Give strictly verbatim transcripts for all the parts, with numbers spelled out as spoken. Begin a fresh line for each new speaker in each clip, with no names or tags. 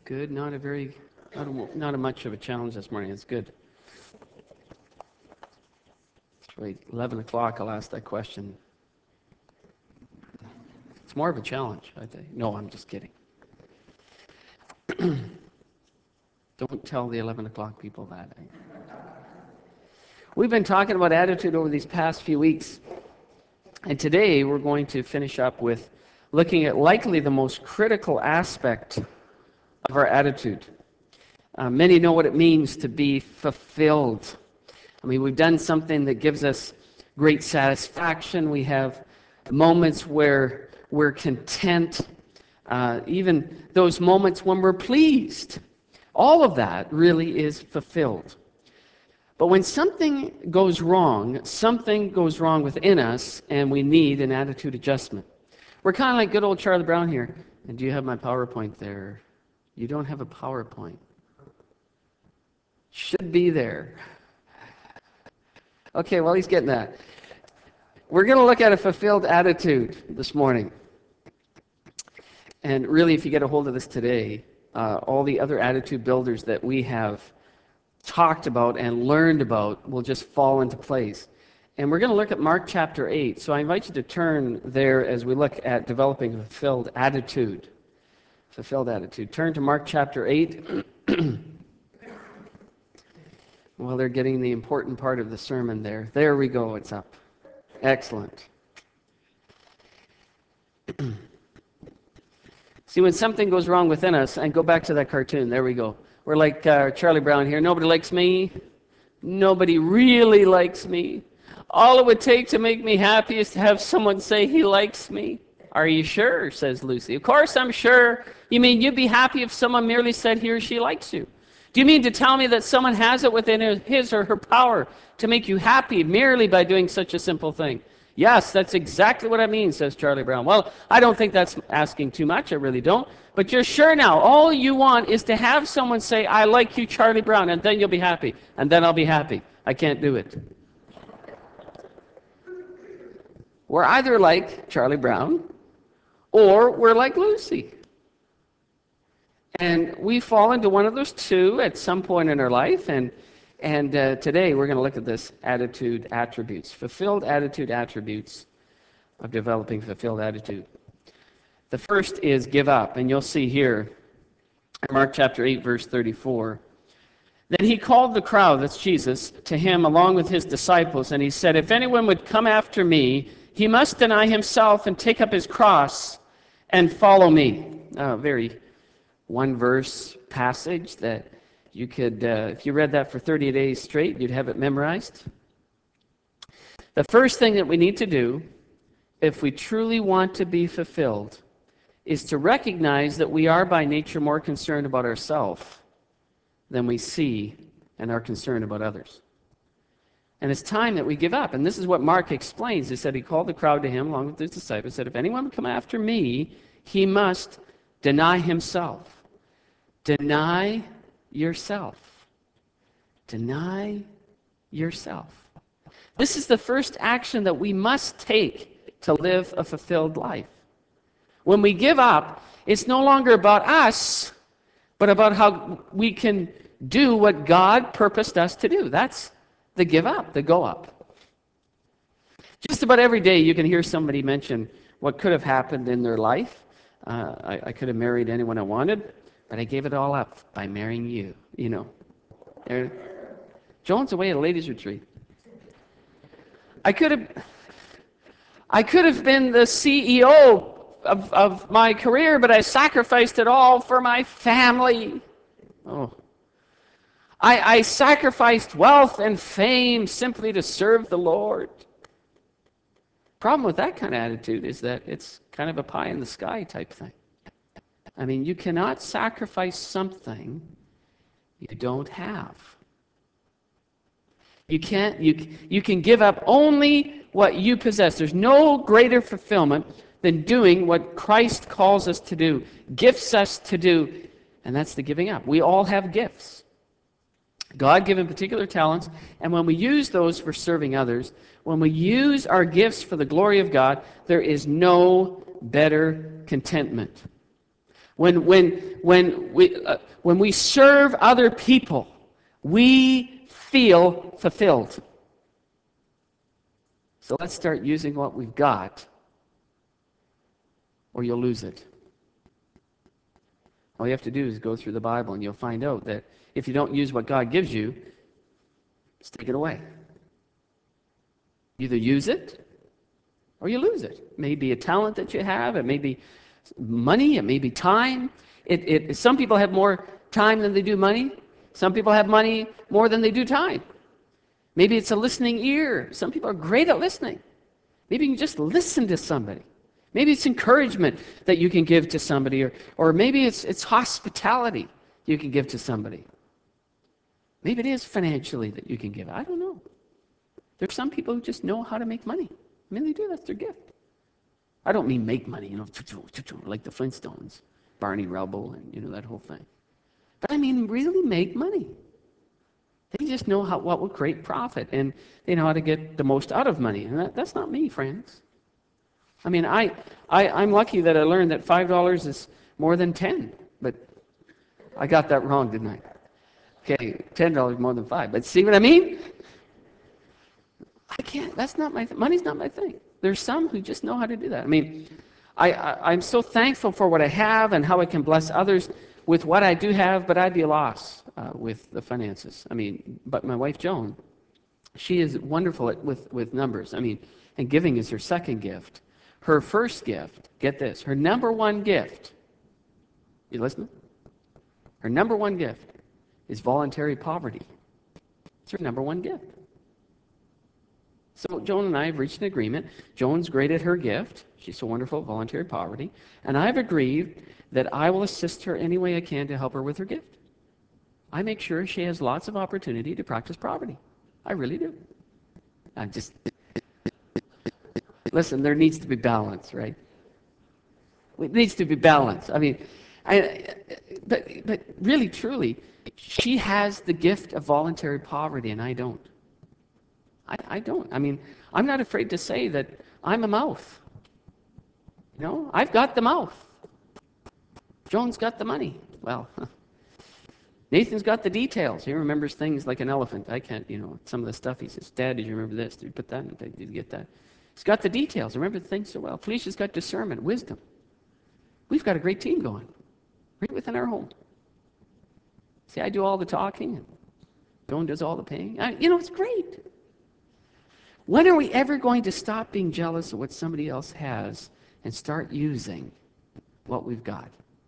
good. Not a very, not a, not a much of a challenge this morning. It's good. Wait, eleven o'clock, I'll ask that question. It's more of a challenge, I think. No, I'm just kidding. Don't tell the eleven o'clock people that. We've been talking about attitude over these past few weeks. And today we're going to finish up with looking at likely the most critical aspect of our attitude. Uh, many know what it means to be fulfilled. I mean, we've done something that gives us great satisfaction. We have moments where we're content, uh, even those moments when we're pleased. All of that really is fulfilled. But when something goes wrong, something goes wrong within us, and we need an attitude adjustment. We're kind of like good old Charlie Brown here. And do you have my PowerPoint there? You don't have a PowerPoint. Should be there. Okay, well, he's getting that. We're going to look at a fulfilled attitude this morning. And really, if you get a hold of this today, uh, all the other attitude builders that we have talked about and learned about will just fall into place. And we're going to look at Mark chapter eight. So I invite you to turn there as we look at developing a fulfilled attitude. Fulfilled attitude. Turn to Mark chapter eight. Well, they're getting the important part of the sermon there. There we go. It's up. Excellent. See, when something goes wrong within us, and go back to that cartoon. There we go. We're like uh, Charlie Brown here. Nobody likes me. Nobody really likes me. All it would take to make me happy is to have someone say he likes me. Are you sure? Says Lucy. Of course I'm sure. You mean you'd be happy if someone merely said he or she likes you? Do you mean to tell me that someone has it within his or her power to make you happy merely by doing such a simple thing? Yes, that's exactly what I mean, says Charlie Brown. Well, I don't think that's asking too much. I really don't. But you're sure now. All you want is to have someone say, I like you, Charlie Brown, and then you'll be happy. And then I'll be happy. I can't do it. We're either like Charlie Brown or we're like Lucy. And we fall into one of those two at some point in our life. And, and uh, today we're going to look at this attitude attributes, fulfilled attitude attributes of developing fulfilled attitude. The first is give up. And you'll see here in Mark chapter eight, verse thirty-four. Then he called the crowd, that's Jesus, to him along with his disciples. And he said, if anyone would come after me, he must deny himself and take up his cross and follow me. Oh, very one verse passage that you could, uh, if you read that for thirty days straight, you'd have it memorized. The first thing that we need to do, if we truly want to be fulfilled, is to recognize that we are by nature more concerned about ourselves than we see and are concerned about others. And it's time that we give up. And this is what Mark explains. He said he called the crowd to him along with his disciples, said, if anyone would come after me, he must deny himself. Deny yourself. Deny yourself. This is the first action that we must take to live a fulfilled life. When we give up, it's no longer about us, but about how we can do what God purposed us to do. That's the give up, the go up. Just about every day you can hear somebody mention what could have happened in their life. Uh, I, I could have married anyone I wanted, but I gave it all up by marrying you, you know. There, Joan's away at a ladies' retreat. I could have I could have been the C E O of, of my career, but I sacrificed it all for my family. Oh. I, I sacrificed wealth and fame simply to serve the Lord. Problem with that kind of attitude is that it's kind of a pie in the sky type thing. I mean, you cannot sacrifice something you don't have. You can't, you, you can give up only what you possess. There's no greater fulfillment than doing what Christ calls us to do, gifts us to do, and that's the giving up. We all have gifts. God given particular talents, and when we use those for serving others, when we use our gifts for the glory of God, there is no better contentment. When, when, when, we, uh, when we serve other people, we feel fulfilled. So let's start using what we've got, or you'll lose it. All you have to do is go through the Bible, and you'll find out that if you don't use what God gives you, it's taken away. Either use it, or you lose it. It may be a talent that you have. It may be money. It may be time. It, it, some people have more time than they do money. Some people have money more than they do time. Maybe it's a listening ear. Some people are great at listening. Maybe you can just listen to somebody. Maybe it's encouragement that you can give to somebody, or, or maybe it's, it's hospitality you can give to somebody. Maybe it is financially that you can give. I don't know. There's some people who just know how to make money. I mean, they do. That's their gift. I don't mean make money, you know, like the Flintstones, Barney Rubble, and you know that whole thing. But I mean, really make money. They just know how, what will create profit, and they know how to get the most out of money. And that, that's not me, friends. I mean, I, I, I'm lucky that I learned that five dollars is more than ten. But I got that wrong, didn't I? Okay, ten dollars more than five. But see what I mean? I can't. That's not my thing. Money's not my thing. There's some who just know how to do that. I mean, I, I, I'm so thankful for what I have and how I can bless others with what I do have, but I'd be lost uh, with the finances. I mean, but my wife, Joan, she is wonderful at, with, with numbers. I mean, and giving is her second gift. Her first gift, get this, her number one gift, you listening? Her number one gift is voluntary poverty. It's her number one gift. So Joan and I have reached an agreement. Joan's great at her gift. She's so wonderful at voluntary poverty. And I've agreed that I will assist her any way I can to help her with her gift. I make sure she has lots of opportunity to practice poverty. I really do. I just... Listen, there needs to be balance, right? It needs to be balance. I mean, I, but, but really, truly, she has the gift of voluntary poverty, and I don't. I, I don't. I mean, I'm not afraid to say that I'm a mouth. You know, I've got the mouth. Joan's got the money. Well, Nathan's got the details. He remembers things like an elephant. I can't, you know, some of the stuff he says, Dad, did you remember this? Did you put that in? Did you get that? He's got the details. Remember things so well. Felicia's got discernment, wisdom. We've got a great team going right within our home. See, I do all the talking, and Joan does all the paying. I, you know, it's great. When are we ever going to stop being jealous of what somebody else has and start using what we've got?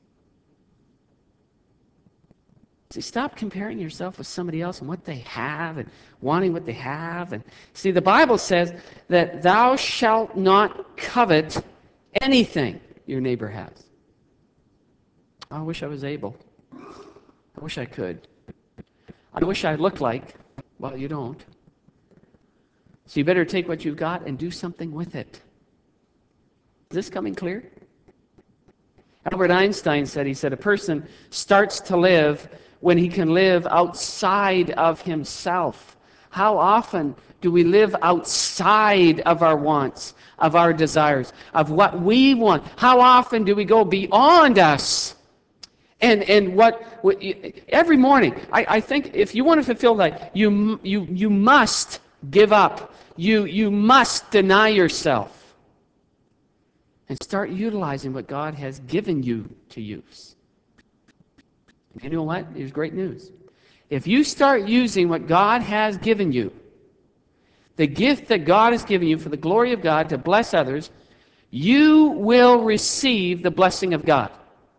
See, stop comparing yourself with somebody else and what they have and wanting what they have. And see, the Bible says that thou shalt not covet anything your neighbor has. I wish I was able. I wish I could. I wish I looked like. Well, you don't. So you better take what you've got and do something with it. Is this coming clear? Albert Einstein said, he said, a person starts to live when he can live outside of himself. How often do we live outside of our wants, of our desires, of what we want? How often do we go beyond us? And and what, what every morning, I, I think if you want to fulfill that, you you you must give up. You you must deny yourself and start utilizing what God has given you to use. And you know what? Here's great news. If you start using what God has given you, the gift that God has given you for the glory of God to bless others, you will receive the blessing of God.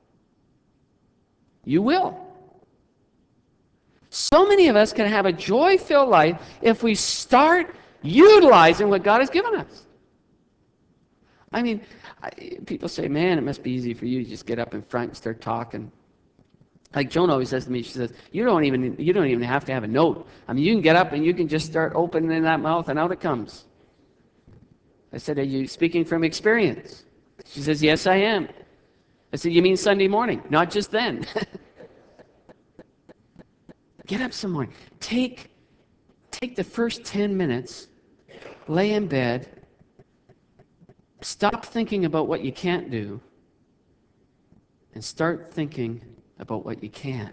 You will. So many of us can have a joy-filled life if we start utilizing what God has given us. I mean, I, people say, man, it must be easy for you to just get up in front and start talking. Like Joan always says to me, she says, you don't even you don't even have to have a note. I mean, you can get up and you can just start opening that mouth and out it comes. I said, are you speaking from experience? She says, yes, I am. I said, you mean Sunday morning, not just then. Get up some morning. Take, take the first ten minutes, lay in bed, stop thinking about what you can't do, and start thinking about what you can.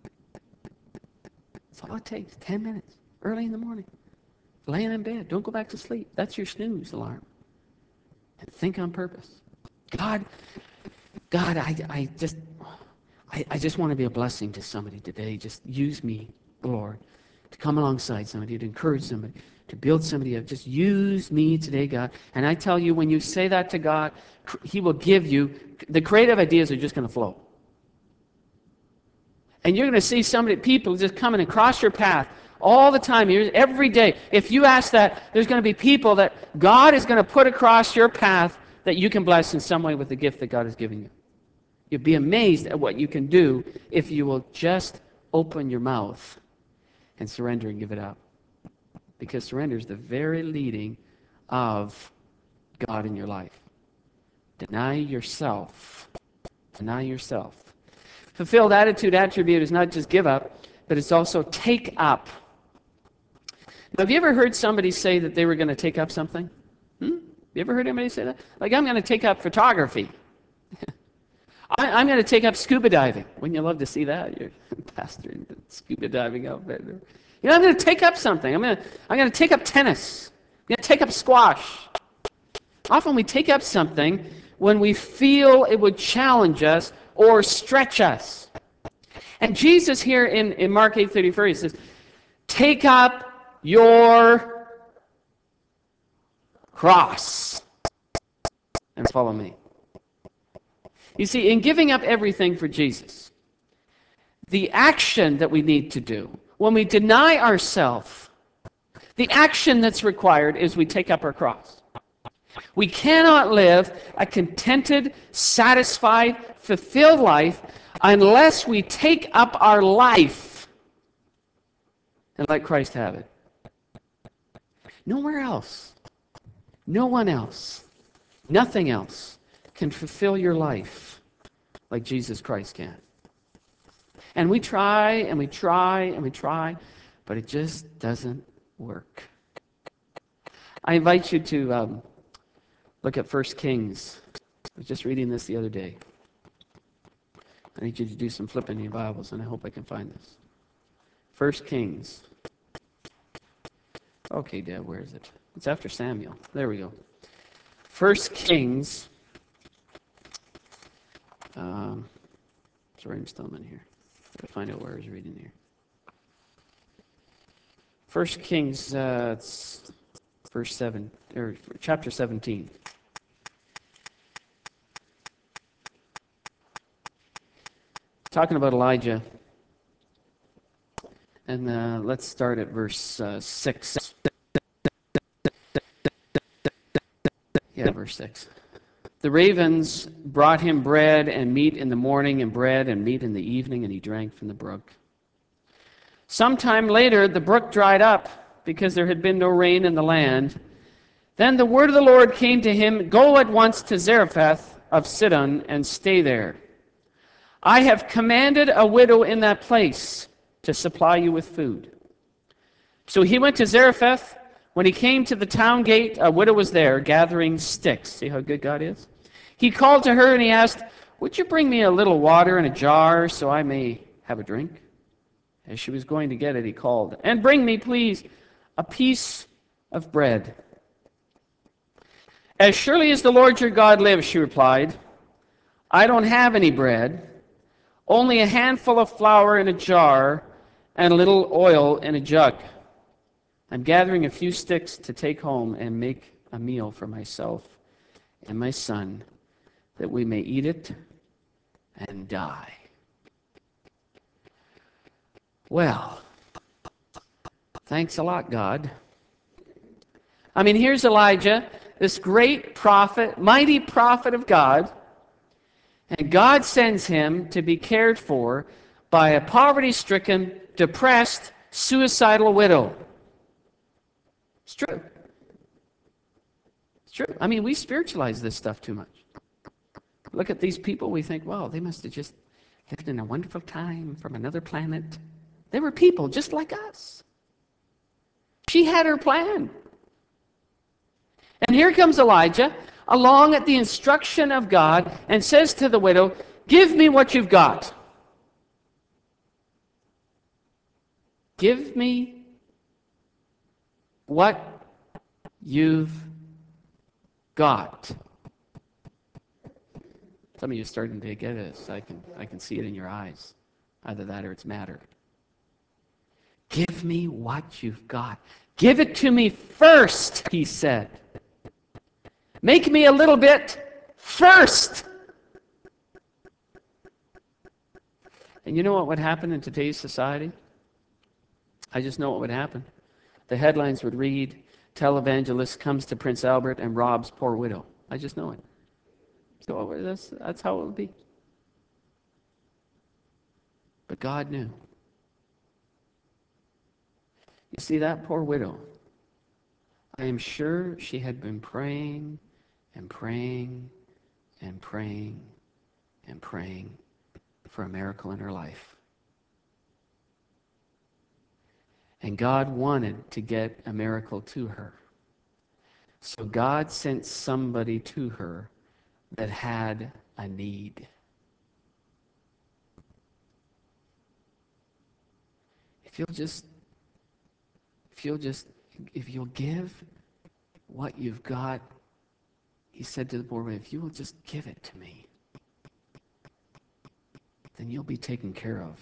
That's all it takes, ten minutes, early in the morning. Laying in bed, don't go back to sleep. That's your snooze alarm. And think on purpose. God, God, I, I just, I, I just want to be a blessing to somebody today. Just use me, Lord, to come alongside somebody, to encourage somebody, to build somebody up. Just use me today, God. And I tell you, when you say that to God, He will give you, the creative ideas are just going to flow. And you're going to see somebody, people just coming across your path all the time, every day. If you ask that, there's going to be people that God is going to put across your path that you can bless in some way with the gift that God has given you. You'll be amazed at what you can do if you will just open your mouth and surrender and give it up. Because surrender is the very leading of God in your life. Deny yourself. Deny yourself. Fulfilled attitude attribute is not just give up, but it's also take up. Now, have you ever heard somebody say that they were going to take up something? Hmm? You ever heard anybody say that? Like, I'm going to take up photography. I, I'm going to take up scuba diving. Wouldn't you love to see that? You're a pastor in scuba diving outfit. You know, I'm going to take up something. I'm going to, I'm going to take up tennis. I'm going to take up squash. Often we take up something when we feel it would challenge us or stretch us. And Jesus here in, in Mark eight thirty-four, he says, take up your cross and follow me. You see, in giving up everything for Jesus, the action that we need to do, when we deny ourselves, the action that's required is we take up our cross. We cannot live a contented, satisfied, fulfilled life unless we take up our life and let Christ have it. Nowhere else, no one else, nothing else can fulfill your life like Jesus Christ can. And we try and we try and we try, but it just doesn't work. I invite you to um, look at First Kings. I was just reading this the other day. I need you to do some flipping in your Bibles, and I hope I can find this. First Kings. Okay, Dad, where is it? It's after Samuel. There we go. First Kings. Um, sorry, I'm still in here. Gotta find out where I was reading here. First Kings, uh, it's verse seven, or chapter seventeen. Talking about Elijah. And uh, let's start at verse uh, six. Yeah, verse six. The ravens brought him bread and meat in the morning, and bread and meat in the evening, and he drank from the brook. Sometime later, the brook dried up because there had been no rain in the land. Then the word of the Lord came to him, go at once to Zarephath of Sidon and stay there. I have commanded a widow in that place to supply you with food. So he went to Zarephath. When he came to the town gate, a widow was there gathering sticks. See how good God is? He called to her and he asked, would you bring me a little water in a jar so I may have a drink? As she was going to get it, he called, and bring me, please, a piece of bread. As surely as the Lord your God lives, she replied, I don't have any bread, only a handful of flour in a jar and a little oil in a jug. I'm gathering a few sticks to take home and make a meal for myself and my son, that we may eat it and die. Well, thanks a lot, God. I mean, here's Elijah, this great prophet, mighty prophet of God, and God sends him to be cared for by a poverty-stricken, depressed, suicidal widow. It's true. It's true. I mean, we spiritualize this stuff too much. Look at these people, we think, wow, they must have just lived in a wonderful time from another planet. They were people just like us. She had her plan. And here comes Elijah, along at the instruction of God, and says to the widow, Give me what you've got. Give me what you've got. Some of you are starting to get it. I can, I can see it in your eyes. Either that or it's matter. Give me what you've got. Give it to me first, he said. Make me a little bit first. And you know what would happen in today's society? I just know what would happen. The headlines would read, televangelist comes to Prince Albert and robs poor widow. I just know it. So that's, that's how it would be. But God knew. You see, that poor widow, I am sure she had been praying and praying and praying and praying for a miracle in her life. And God wanted to get a miracle to her. So God sent somebody to her that had a need. If you'll just, if you'll just, if you'll give what you've got, he said to the poor widow, if you will just give it to me, then you'll be taken care of.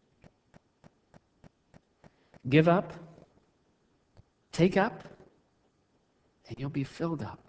Give up, take up, and you'll be filled up.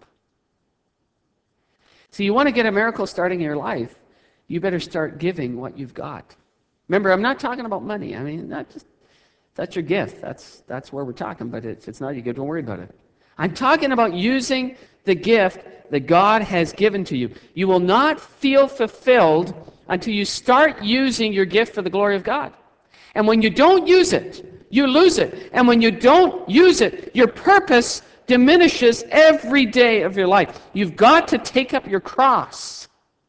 So you want to get a miracle starting in your life, you better start giving what you've got. Remember, I'm not talking about money. I mean, not just, that's your gift. That's, that's where we're talking, but if it's not, you don't worry about it. I'm talking about using the gift that God has given to you. You will not feel fulfilled until you start using your gift for the glory of God. And when you don't use it, you lose it. And when you don't use it, your purpose diminishes every day of your life. You've got to take up your cross.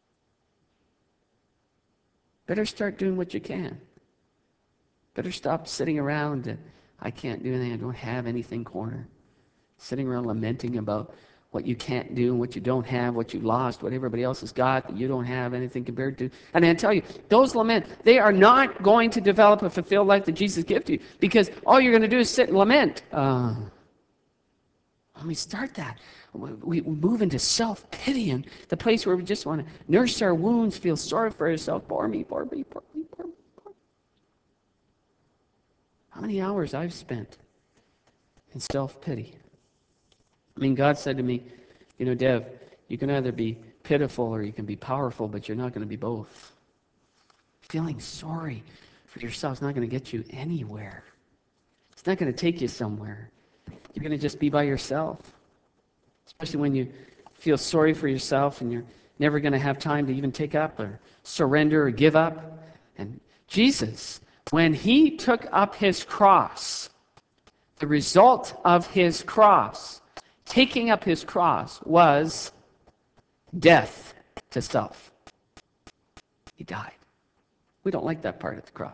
Better start doing what you can. Better stop sitting around and I can't do anything, I don't have anything corner. Sitting around lamenting about what you can't do, what you don't have, what you lost, what everybody else has got that you don't have anything compared to. And I tell you, those lament, they are not going to develop a fulfilled life that Jesus gave to you, because all you're going to do is sit and lament. Uh, when we start that, we move into self-pity, and the place where we just want to nurse our wounds, feel sorry for ourselves. Poor me, poor me, poor me, poor me, poor me. How many hours I've spent in self-pity. I mean, God said to me, you know, Dev, you can either be pitiful or you can be powerful, but you're not going to be both. Feeling sorry for yourself is not going to get you anywhere. It's not going to take you somewhere. You're going to just be by yourself. Especially when you feel sorry for yourself and you're never going to have time to even take up or surrender or give up. And Jesus, when he took up his cross, the result of his cross, taking up his cross, was death to self. He died. We don't like that part of the cross.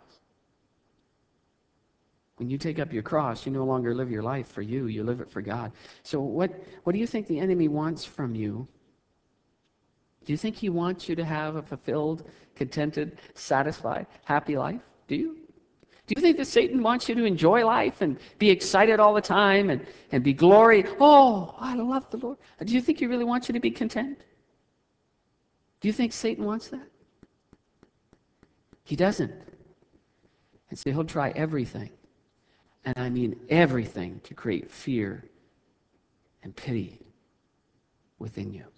When you take up your cross, you no longer live your life for you, you live it for God. So what, what do you think the enemy wants from you? Do you think he wants you to have a fulfilled, contented, satisfied, happy life? Do you? Do you think that Satan wants you to enjoy life and be excited all the time and, and be glory? Oh, I love the Lord. Do you think he really wants you to be content? Do you think Satan wants that? He doesn't. And so he'll try everything, and I mean everything, to create fear and pity within you.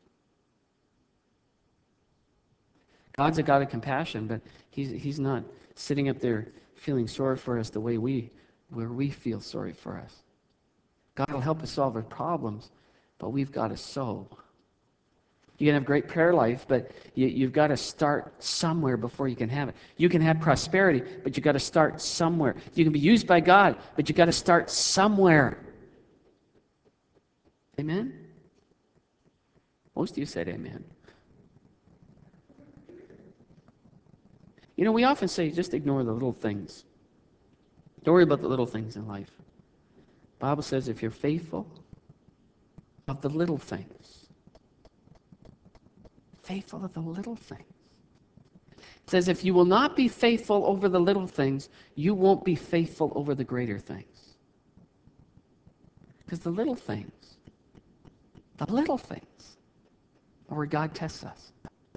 God's a God of compassion, but he's, he's not sitting up there feeling sorry for us the way we, where we feel sorry for us. God will help us solve our problems, but we've got to sow. You can have great prayer life, but you, you've got to start somewhere before you can have it. You can have prosperity, but you've got to start somewhere. You can be used by God, but you've got to start somewhere. Amen? Most of you said amen. You know, we often say, just ignore the little things. Don't worry about the little things in life. The Bible says if you're faithful of the little things, faithful of the little things, It says, if you will not be faithful over the little things, you won't be faithful over the greater things. Because the little things, the little things are where God tests us.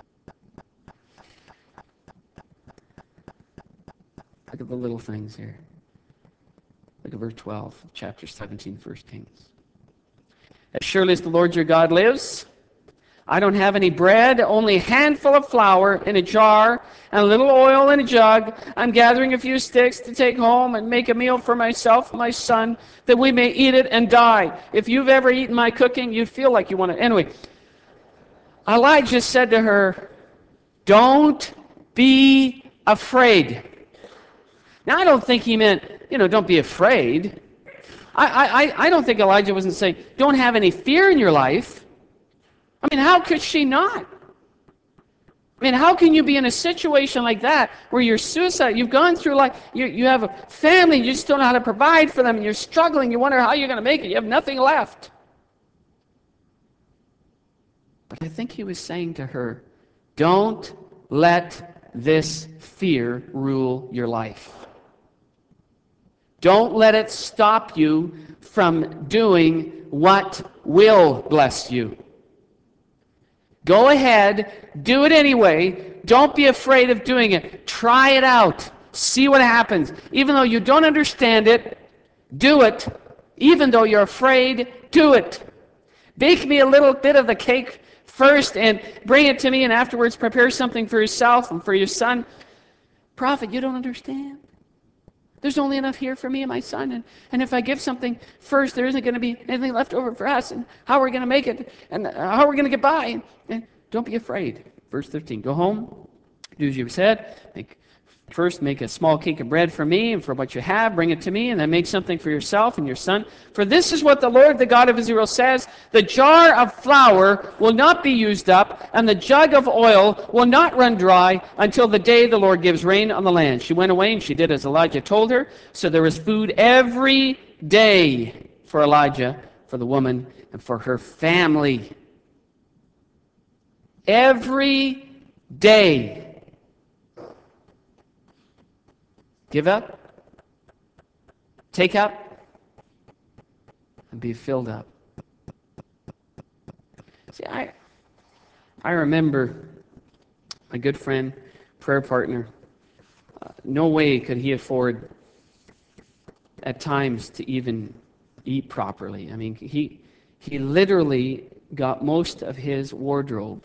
Look at the little things here. Look at verse twelve, chapter seventeen, First Kings. As surely as the Lord your God lives, I don't have any bread, only a handful of flour in a jar and a little oil in a jug. I'm gathering a few sticks to take home and make a meal for myself and my son, that we may eat it and die. If you've ever eaten my cooking, you'd feel like you want to. Anyway, Elijah said to her, don't be afraid. Now, I don't think he meant, you know, don't be afraid. I, I, I don't think Elijah wasn't saying, don't have any fear in your life. I mean, how could she not? I mean, how can you be in a situation like that where you're suicide? You've gone through life, you, you have a family, you just don't know how to provide for them, and you're struggling, you wonder how you're going to make it, you have nothing left. But I think he was saying to her, don't let this fear rule your life. Don't let it stop you from doing what will bless you. Go ahead, do it anyway. Don't be afraid of doing it. Try it out. See what happens. Even though you don't understand it, do it. Even though you're afraid, do it. Bake me a little bit of the cake first and bring it to me, and afterwards prepare something for yourself and for your son. Prophet, you don't understand. There's only enough here for me and my son, and, and if I give something first, there isn't going to be anything left over for us, and how are we going to make it, and how are we going to get by? And, and don't be afraid. Verse fifteen, go home, do as you've said. Make, first, make a small cake of bread for me and for what you have, bring it to me, and then make something for yourself and your son. For this is what the Lord, the God of Israel, says, the jar of flour will not be used up, and the jug of oil will not run dry until the day the Lord gives rain on the land. She went away, and she did as Elijah told her. So there was food every day for Elijah, for the woman, and for her family. Every day. Give up, take up, and be filled up. See, I, I remember my good friend, prayer partner, uh, no way could he afford at times to even eat properly. I mean, he, he literally got most of his wardrobe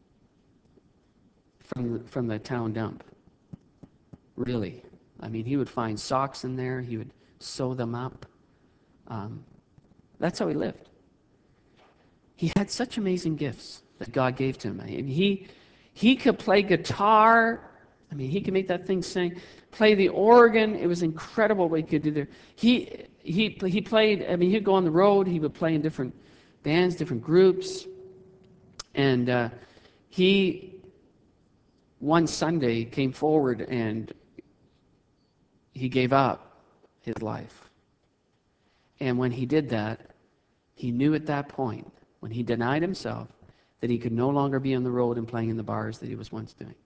from, from the town dump. Really. I mean, he would find socks in there. He would sew them up. Um, that's how he lived. He had such amazing gifts that God gave to him. And he, he could play guitar. I mean, he could make that thing sing. Play the organ. It was incredible what he could do there. He, he, he played, I mean, he'd go on the road. He would play in different bands, different groups. And uh, he, one Sunday, came forward and he gave up his life. And when he did that, he knew at that point, when he denied himself, that he could no longer be on the road and playing in the bars that he was once doing.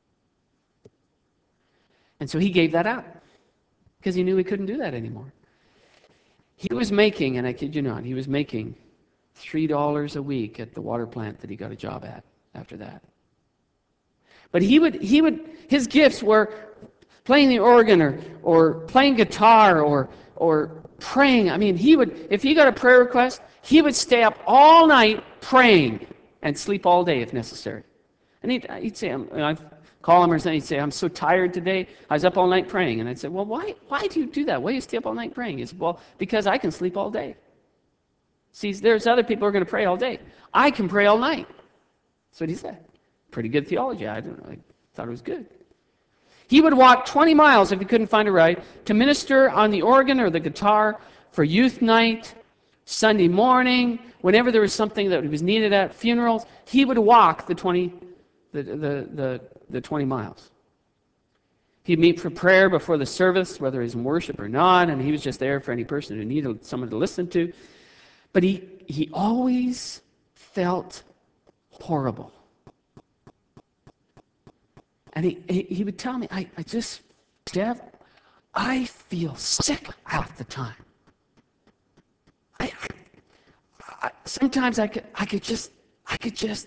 And so he gave that up, because he knew he couldn't do that anymore. He was making, and I kid you not, he was making three dollars a week at the water plant that he got a job at after that. But he would, he would, his gifts were playing the organ or, or playing guitar or, or praying. I mean, he would, if he got a prayer request, he would stay up all night praying and sleep all day if necessary. And he'd, he'd say, I'm, I'd call him or something, he'd say, I'm so tired today, I was up all night praying. And I'd say, well, why, why do you do that? Why do you stay up all night praying? He said, well, because I can sleep all day. See, there's other people who are going to pray all day. I can pray all night. That's what he said. Pretty good theology. I don't know. I thought it was good. He would walk twenty miles if he couldn't find a ride to minister on the organ or the guitar for youth night, Sunday morning, whenever there was something that was needed at funerals. He would walk the twenty, the the the, the twenty miles. He'd meet for prayer before the service, whether he's in worship or not, and he was just there for any person who needed someone to listen to. But he he always felt horrible. And he, he, he would tell me, I, I just, Dev, I feel sick half the time. I, I, I sometimes I could I could just I could just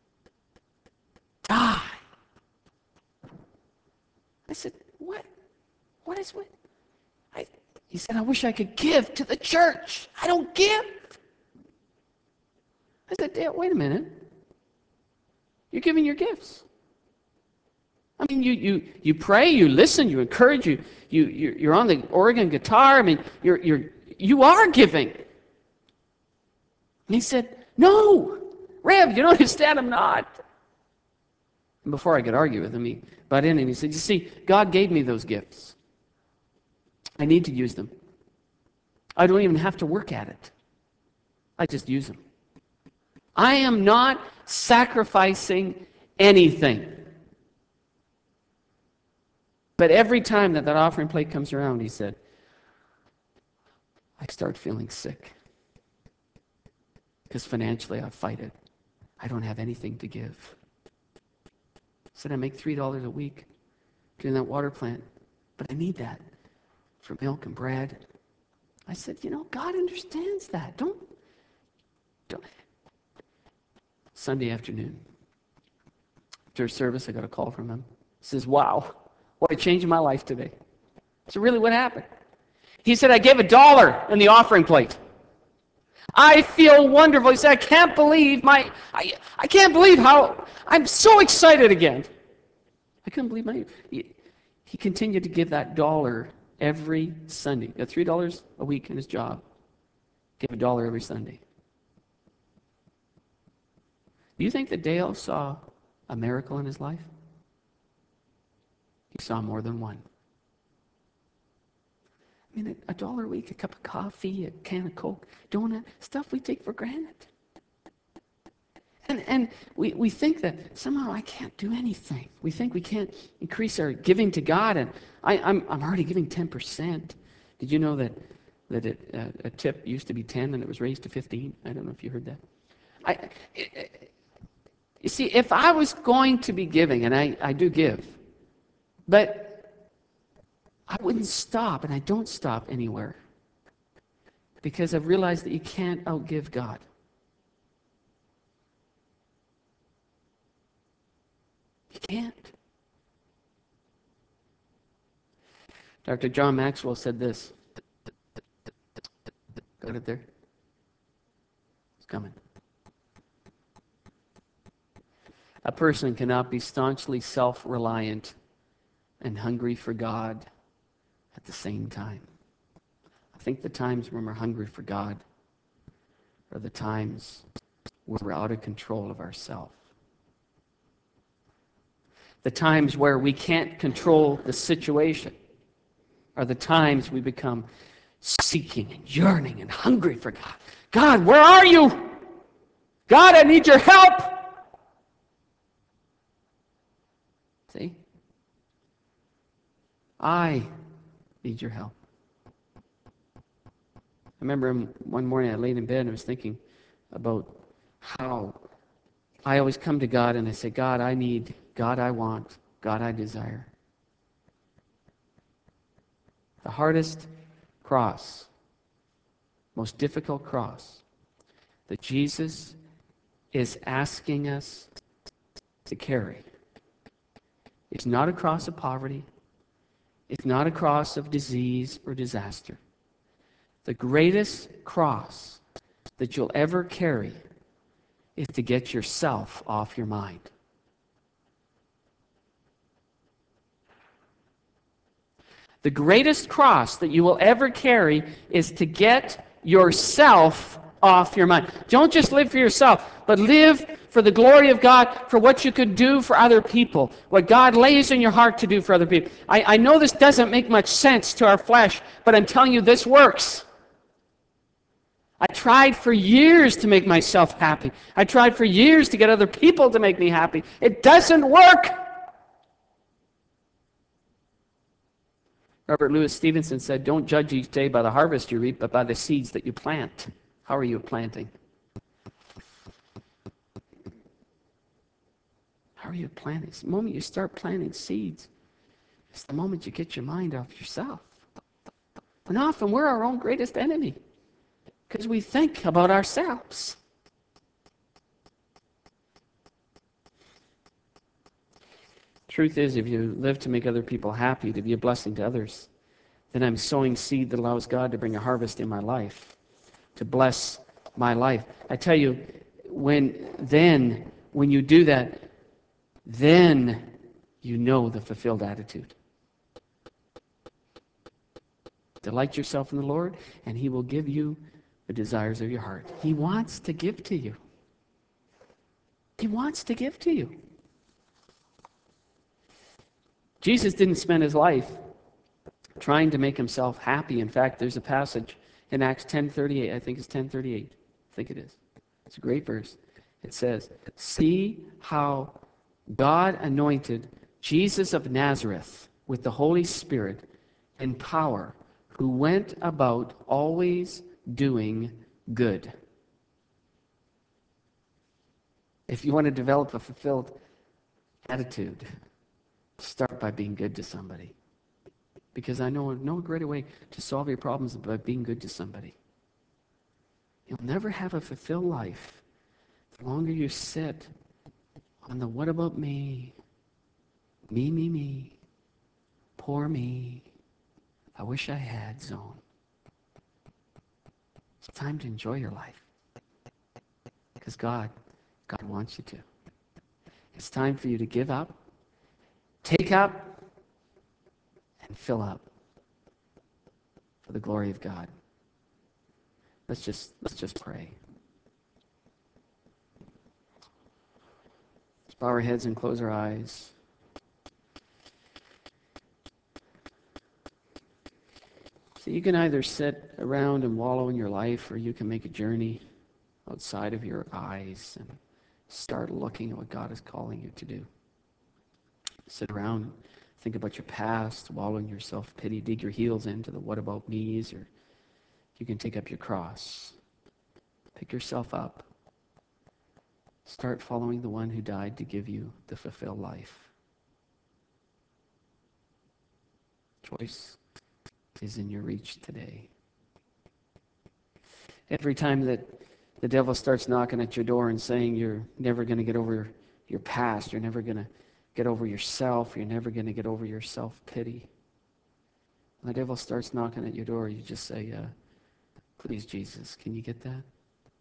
die. I said, what? What is what? I, he said, I wish I could give to the church. I don't give. I said, Dad, wait a minute. You're giving your gifts. I mean, you you you pray, you listen, you encourage, you you you're, you're on the organ guitar. I mean, you're you're you are giving. And he said, no, Rev, you don't understand. I'm not. And before I could argue with him, he butt in and he said, you see, God gave me those gifts. I need to use them. I don't even have to work at it. I just use them. I am not sacrificing anything. But every time that that offering plate comes around, he said, I start feeling sick. Because financially I fight it. I don't have anything to give. He said, I make three dollars a week doing that water plant. But I need that for milk and bread. I said, you know, God understands that. Don't, don't. Sunday afternoon, after service, I got a call from him. He says, wow, what a change in my life today. I said, really, what happened? He said, I gave a dollar in the offering plate. I feel wonderful. He said, I can't believe my, I, I can't believe how, I'm so excited again. I couldn't believe my, he, he continued to give that dollar every Sunday. He got three dollars a week in his job. Gave a dollar every Sunday. Do you think that Dale saw a miracle in his life? He saw more than one. I mean, a, a dollar a week, a cup of coffee, a can of Coke, donut, stuff we take for granted. And, and we, we think that somehow I can't do anything. We think we can't increase our giving to God, and I, I'm, I'm already giving ten percent. Did you know that, that it, uh, a tip used to be ten and it was raised to fifteen? I don't know if you heard that. I, it, it, you see, if I was going to be giving, and I, I do give, but I wouldn't stop, and I don't stop anywhere, because I've realized that you can't outgive God. You can't. Doctor John Maxwell said this. Got it there? It's coming. A person cannot be staunchly self-reliant and hungry for God at the same time. I think the times when we're hungry for God are the times where we're out of control of ourselves. The times where we can't control the situation are the times we become seeking and yearning and hungry for God. God, where are you? God, I need your help. See? I need your help. I remember one morning I laid in bed and I was thinking about how I always come to God and I say, God, I need, God, I want, God, I desire. The hardest cross, most difficult cross that Jesus is asking us to carry is not a cross of poverty. It's not a cross of disease or disaster. The greatest cross that you'll ever carry is to get yourself off your mind. The greatest cross that you will ever carry is to get yourself off your mind. Don't just live for yourself, but live for the glory of God, for what you could do for other people, what God lays in your heart to do for other people. I, I know this doesn't make much sense to our flesh, but I'm telling you, this works. I tried for years to make myself happy. I tried for years to get other people to make me happy. It doesn't work. Robert Louis Stevenson said, don't judge each day by the harvest you reap, but by the seeds that you plant. How are you planting? How are you planting? It's the moment you start planting seeds. It's the moment you get your mind off yourself. And often we're our own greatest enemy because we think about ourselves. Truth is, if you live to make other people happy, to be a blessing to others, then I'm sowing seed that allows God to bring a harvest in my life, to bless my life. I tell you, when then, when you do that, then you know the fulfilled attitude. Delight yourself in the Lord, and He will give you the desires of your heart. He wants to give to you. He wants to give to you. Jesus didn't spend His life trying to make Himself happy. In fact, there's a passage in Acts ten thirty-eight. I think it's ten thirty-eight. I think it is. It's a great verse. It says, "See how God anointed Jesus of Nazareth with the Holy Spirit and power, who went about always doing good." If you want to develop a fulfilled attitude, start by being good to somebody. Because I know no greater way to solve your problems than by being good to somebody. You'll never have a fulfilled life the longer you sit on the what about me, me, me, me, poor me, I wish I had zone. It's time to enjoy your life. Because God, God wants you to. It's time for you to give up, take up, and fill up for the glory of God. Let's just let's just pray. Let's bow our heads and close our eyes. So you can either sit around and wallow in your life, or you can make a journey outside of your eyes and start looking at what God is calling you to do. Sit around, think about your past, wallow in your self-pity, dig your heels into the what about me's, or you can take up your cross. Pick yourself up. Start following the one who died to give you the fulfilled life. Choice is in your reach today. Every time that the devil starts knocking at your door and saying you're never going to get over your past, you're never going to get over yourself, you're never going to get over your self-pity, when the devil starts knocking at your door, you just say, uh, please, Jesus, can you get that?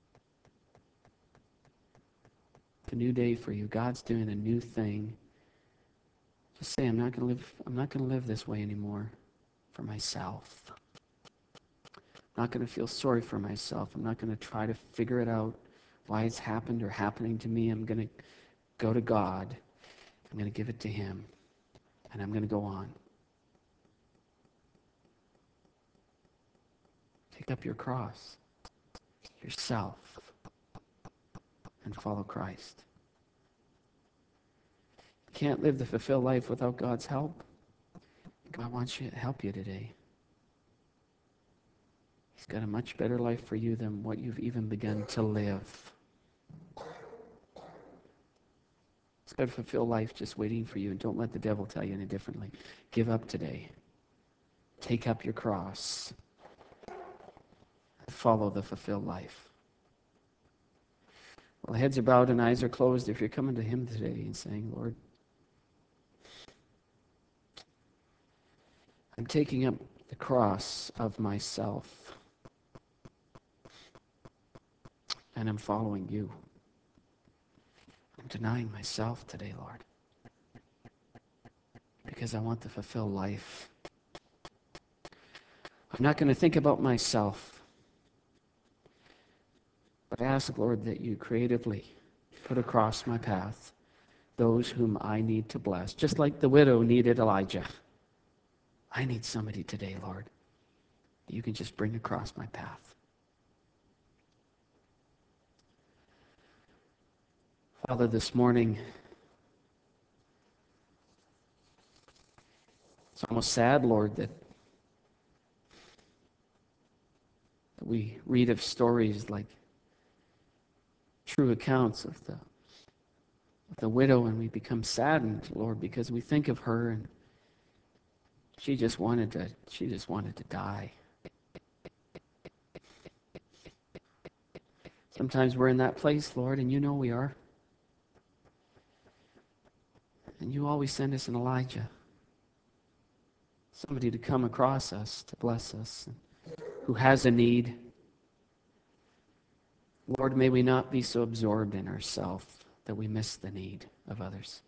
It's a new day for you. God's doing a new thing. Just say, I'm not going to live, I'm not going to live this way anymore for myself. I'm not going to feel sorry for myself. I'm not going to try to figure it out why it's happened or happening to me. I'm going to go to God. I'm going to give it to Him. And I'm going to go on. Take up your cross, yourself, and follow Christ. You can't live the fulfilled life without God's help. God wants you to help you today. He's got a much better life for you than what you've even begun to live. He's got a fulfilled life just waiting for you, and don't let the devil tell you any differently. Give up today. Take up your cross. Follow the fulfilled life. Well, heads are bowed and eyes are closed. If you're coming to Him today and saying, Lord, I'm taking up the cross of myself, and I'm following you. I'm denying myself today, Lord, because I want the fulfilled life. I'm not going to think about myself, but I ask, Lord, that you creatively put across my path those whom I need to bless, just like the widow needed Elijah. I need somebody today, Lord, that you can just bring across my path. Father, this morning, it's almost sad, Lord, that, that we read of stories like true accounts of the, of the widow, and we become saddened, Lord, because we think of her, and she just wanted to, she just wanted to die. Sometimes we're in that place, Lord, and you know we are. And you always send us an Elijah, somebody to come across us, to bless us, who has a need. Lord, may we not be so absorbed in ourselves that we miss the need of others.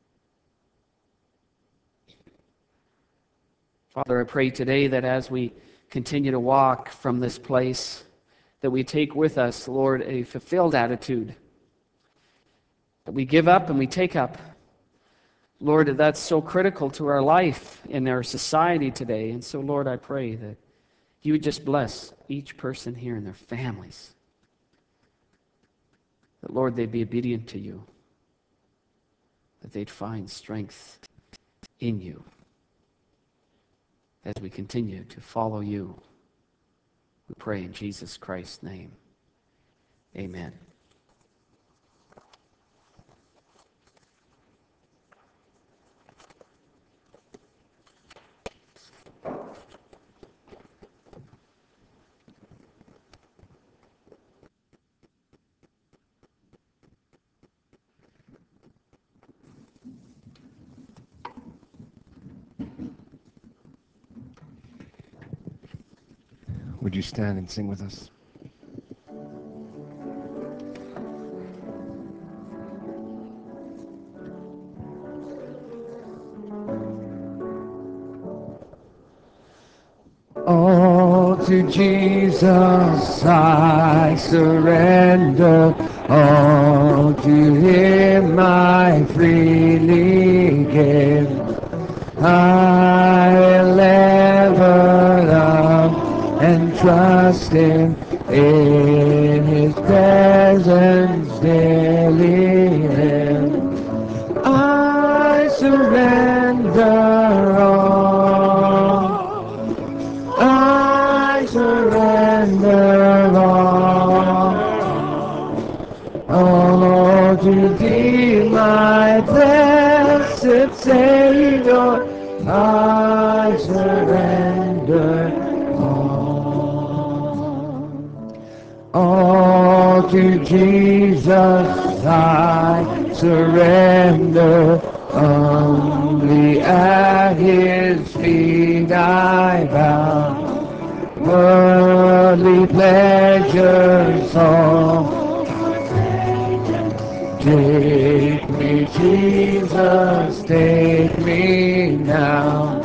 Father, I pray today that as we continue to walk from this place, that we take with us, Lord, a fulfilled attitude, that we give up and we take up. Lord, that's so critical to our life in our society today. And so, Lord, I pray that you would just bless each person here and their families. That, Lord, they'd be obedient to you. That they'd find strength in you as we continue to follow you. We pray in Jesus Christ's name. Amen.
Would you stand and sing with us? All to Jesus I surrender, all to Him I freely give. I will ever love and trust Him, in His presence daily live. I surrender all, I surrender all, all to Thee, my blessed Savior, I surrender all. All to Jesus I surrender, humbly at His feet I bow. Worldly pleasures all, take me, Jesus, take me now.